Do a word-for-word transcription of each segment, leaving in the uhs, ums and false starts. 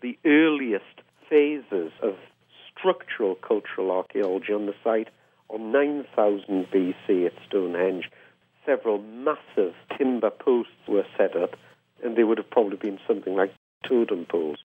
the earliest phases of structural cultural archaeology on the site on nine thousand B C at Stonehenge. Several massive timber posts were set up, and they would have probably been something like totem poles.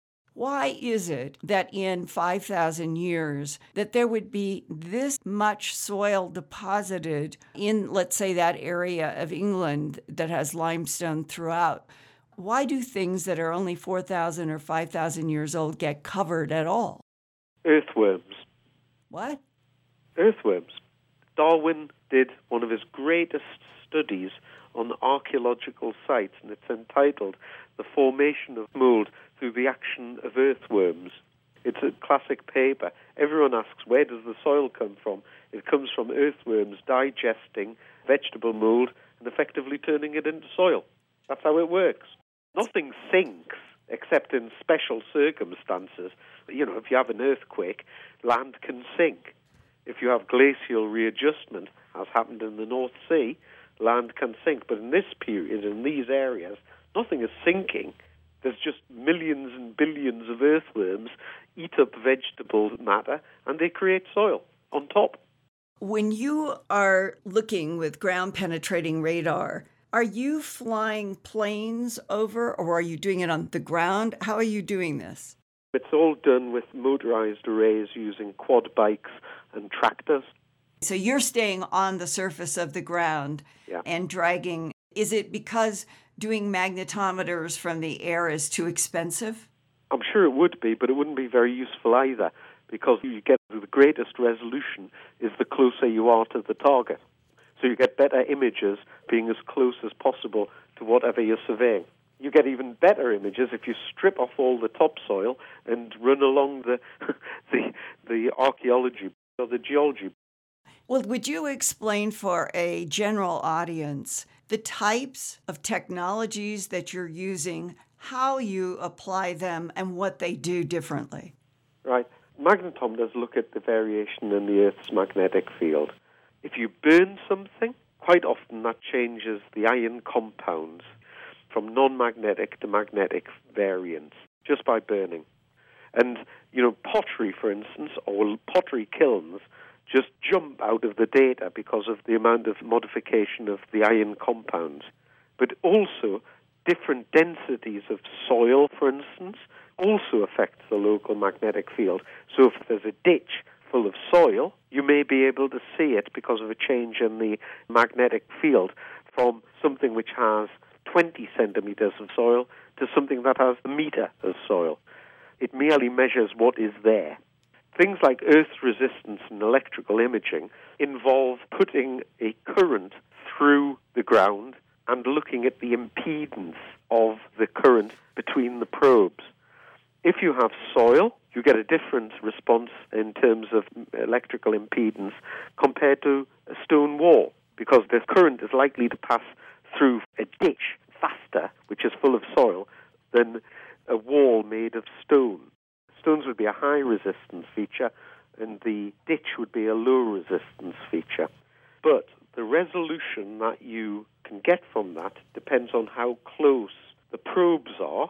Why is it that in five thousand years that there would be this much soil deposited in, let's say, that area of England that has limestone throughout? Why do things that are only four thousand or five thousand years old get covered at all? Earthworms. What? Earthworms. Darwin did one of his greatest studies on archaeological sites, and it's entitled The Formation of Mold Through the Action of Earthworms. It's a classic paper. Everyone asks, where does the soil come from? It comes from earthworms digesting vegetable mold and effectively turning it into soil. That's how it works. Nothing sinks except in special circumstances. You know, if you have an earthquake, land can sink. If you have glacial readjustment, as happened in the North Sea, land can sink. But in this period, in these areas, nothing is sinking. There's just millions and billions of earthworms eat up vegetable matter, and they create soil on top. When you are looking with ground-penetrating radar, are you flying planes over, or are you doing it on the ground? How are you doing this? It's all done with motorized arrays using quad bikes and tractors. So you're staying on the surface of the ground yeah. and dragging. Is it because doing magnetometers from the air is too expensive? I'm sure it would be, but it wouldn't be very useful either, because you get the greatest resolution is the closer you are to the target. So you get better images being as close as possible to whatever you're surveying. You get even better images if you strip off all the topsoil and run along the the, the archaeology or the geology. Well, would you explain for a general audience the types of technologies that you're using, how you apply them, and what they do differently? Right. Magnetometers look at the variation in the Earth's magnetic field. If you burn something, quite often that changes the ion compounds from non-magnetic to magnetic variants just by burning. And, you know, pottery, for instance, or pottery kilns just jump out of the data because of the amount of modification of the ion compounds. But also, different densities of soil, for instance, also affects the local magnetic field. So if there's a ditch full of soil, you may be able to see it because of a change in the magnetic field from something which has twenty centimeters of soil to something that has a meter of soil. It merely measures what is there. Things like earth resistance and electrical imaging involve putting a current through the ground and looking at the impedance of the current between the probes. If you have soil, you get a different response in terms of electrical impedance compared to a stone wall, because the current is likely to pass through a ditch faster, which is full of soil, than a wall made of stone. Stones would be a high resistance feature, and the ditch would be a low resistance feature. But the resolution that you can get from that depends on how close the probes are.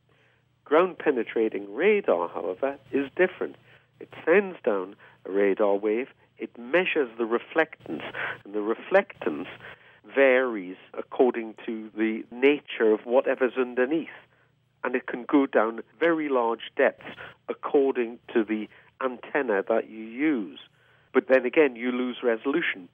Ground-penetrating radar, however, is different. It sends down a radar wave, it measures the reflectance, and the reflectance varies according to the nature of whatever's underneath. And it can go down very large depths according to the antenna that you use. But then again, you lose resolution.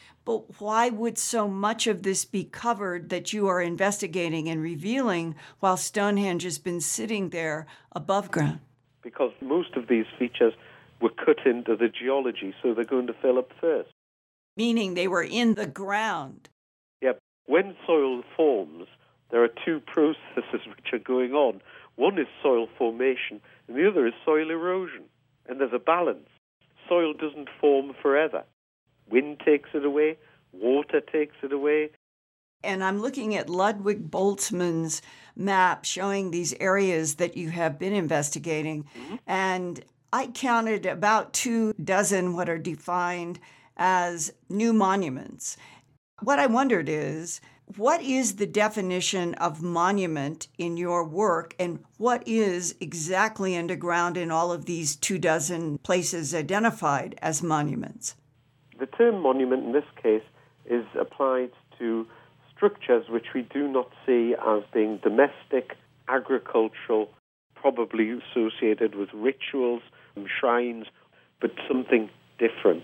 But why would so much of this be covered that you are investigating and revealing while Stonehenge has been sitting there above ground? Because most of these features were cut into the geology, so they're going to fill up first. Meaning they were in the ground. Yep. When soil forms, there are two processes which are going on. One is soil formation, and the other is soil erosion. And there's a balance. Soil doesn't form forever. Wind takes it away, water takes it away. And I'm looking at Ludwig Boltzmann's map showing these areas that you have been investigating. Mm-hmm. And I counted about two dozen what are defined as new monuments. What I wondered is, What is the definition of monument in your work, and what is exactly underground in all of these two dozen places identified as monuments? The term monument in this case is applied to structures which we do not see as being domestic, agricultural, probably associated with rituals and shrines, but something different.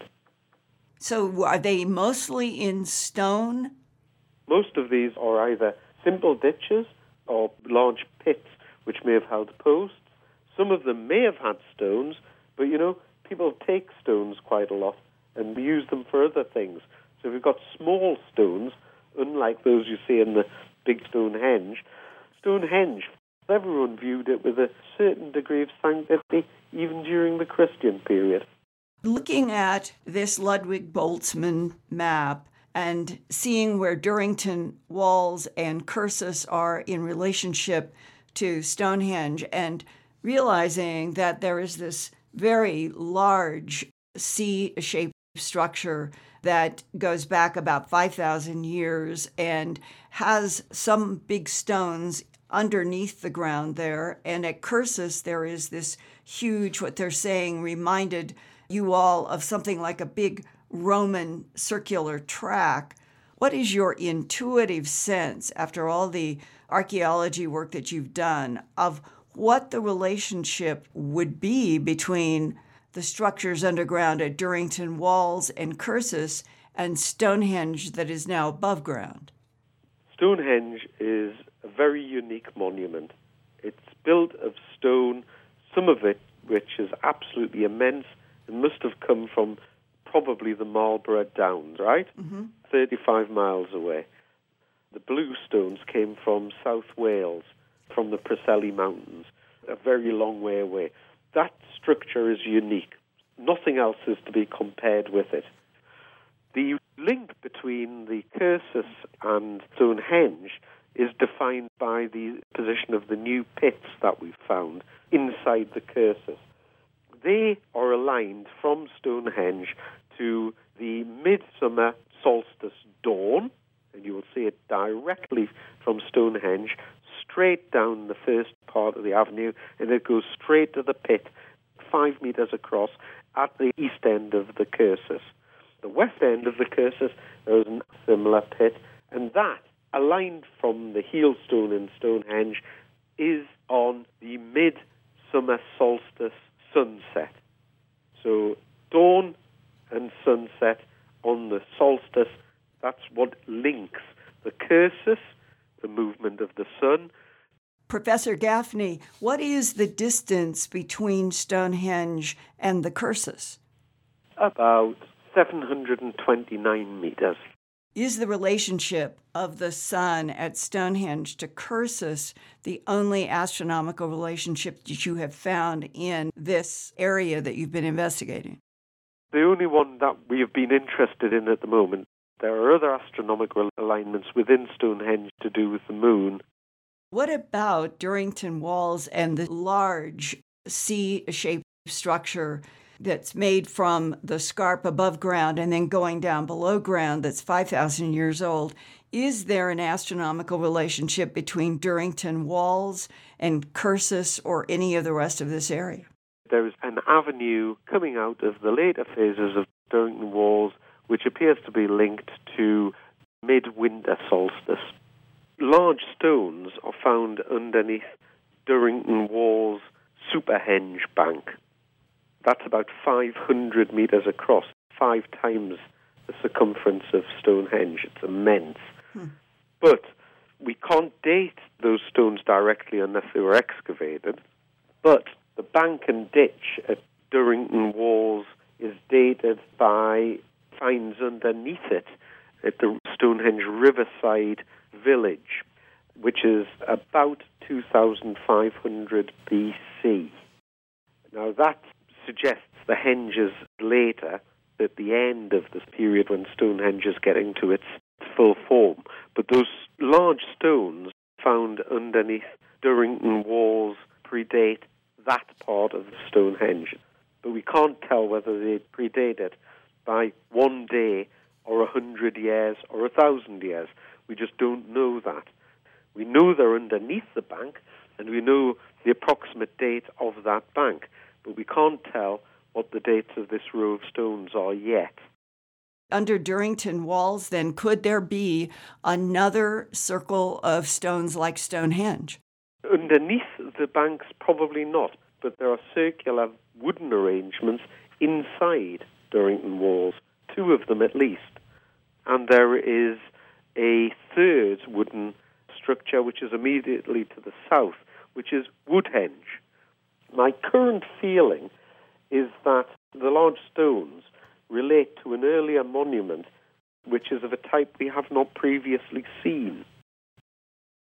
So are they mostly in stone? Most of these are either simple ditches or large pits which may have held posts. Some of them may have had stones, but you know, people take stones quite a lot and use them for other things. So we've got small stones, unlike those you see in the big Stonehenge. Stonehenge, everyone viewed it with a certain degree of sanctity, even during the Christian period. Looking at this Ludwig Boltzmann map, and seeing where Durrington Walls and Cursus are in relationship to Stonehenge, and realizing that there is this very large C-shaped structure that goes back about five thousand years and has some big stones underneath the ground there. And at Cursus, there is this huge, what they're saying, reminded you all of something like a big Roman circular track. What is your intuitive sense, after all the archaeology work that you've done, of what the relationship would be between the structures underground at Durrington Walls and Cursus and Stonehenge that is now above ground? Stonehenge is a very unique monument. It's built of stone, some of it which is absolutely immense and must have come from probably the Marlborough Downs, right? Mm-hmm. thirty-five miles away. The blue stones came from South Wales, from the Preseli Mountains, a very long way away. That structure is unique. Nothing else is to be compared with it. The link between the Cursus and Stonehenge is defined by the position of the new pits that we've found inside the Cursus. They are aligned from Stonehenge to the midsummer solstice dawn, and you will see it directly from Stonehenge, straight down the first part of the avenue, and it goes straight to the pit, five metres across, at the east end of the Cursus. The west end of the Cursus, there is a similar pit, and that, aligned from the Heelstone in Stonehenge, is on the midsummer solstice sunset. So dawn and sunset on the solstice, that's what links the Cursus, the movement of the sun. Professor Gaffney, what is the distance between Stonehenge and the Cursus? About seven hundred twenty-nine meters. Is the relationship of the sun at Stonehenge to Cursus the only astronomical relationship that you have found in this area that you've been investigating? The only one that we have been interested in at the moment. There are other astronomical alignments within Stonehenge to do with the moon. What about Durrington Walls and the large C-shaped structure that's made from the scarp above ground and then going down below ground that's five thousand years old? Is there an astronomical relationship between Durrington Walls and Cursus or any of the rest of this area? There is an avenue coming out of the later phases of Durrington Walls which appears to be linked to midwinter solstice. Large stones are found underneath Durrington Walls' Superhenge bank. That's about five hundred metres across, five times the circumference of Stonehenge. It's immense. Hmm. But we can't date those stones directly unless they were excavated. But the bank and ditch at Durrington Walls is dated by finds underneath it at the Stonehenge Riverside Village, which is about two thousand five hundred B C. Now that suggests the henge is later, at the end of this period when Stonehenge is getting to its full form. But those large stones found underneath Durrington Walls predate that part of Stonehenge. But we can't tell whether they predate it by one day or a hundred years or a thousand years. We just don't know that. We know they're underneath the bank, and we know the approximate date of that bank, but we can't tell what the dates of this row of stones are yet. Under Durrington walls, then, could there be another circle of stones like Stonehenge? Underneath the banks, probably not, but there are circular wooden arrangements inside Durrington walls, two of them at least. And there is a third wooden structure which is immediately to the south, which is Woodhenge. My current feeling is that the large stones relate to an earlier monument which is of a type we have not previously seen.